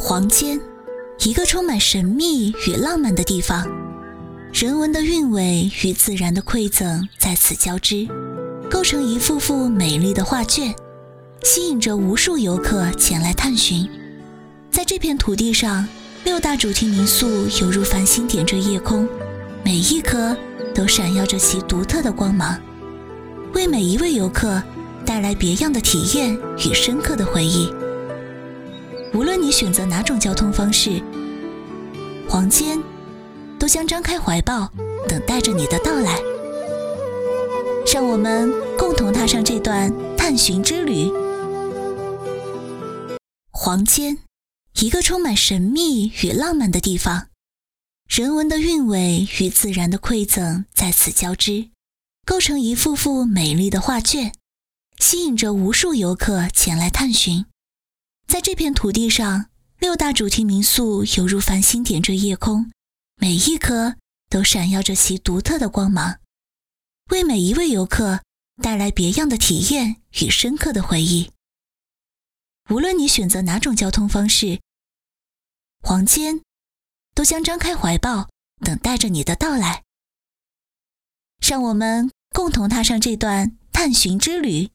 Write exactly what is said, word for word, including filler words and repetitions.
黄间，一个充满神秘与浪漫的地方，人文的韵味与自然的馈赠在此交织，构成一幅幅美丽的画卷，吸引着无数游客前来探寻。在这片土地上，六大主题民宿犹如繁星点缀夜空，每一颗都闪耀着其独特的光芒，为每一位游客带来别样的体验与深刻的回忆。无论你选择哪种交通方式，黄间都将张开怀抱，等待着你的到来。让我们共同踏上这段探寻之旅。黄间，一个充满神秘与浪漫的地方，人文的韵味与自然的馈赠在此交织，构成一幅幅美丽的画卷，吸引着无数游客前来探寻。在这片土地上，六大主题民宿犹如繁星点缀夜空，每一颗都闪耀着其独特的光芒，为每一位游客带来别样的体验与深刻的回忆。无论你选择哪种交通方式，黄间都将张开怀抱，等待着你的到来。让我们共同踏上这段探寻之旅。